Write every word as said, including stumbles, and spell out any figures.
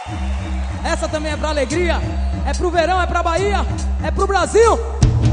Essa também é pra alegria, é pro verão, é pra Bahia, é pro Brasil.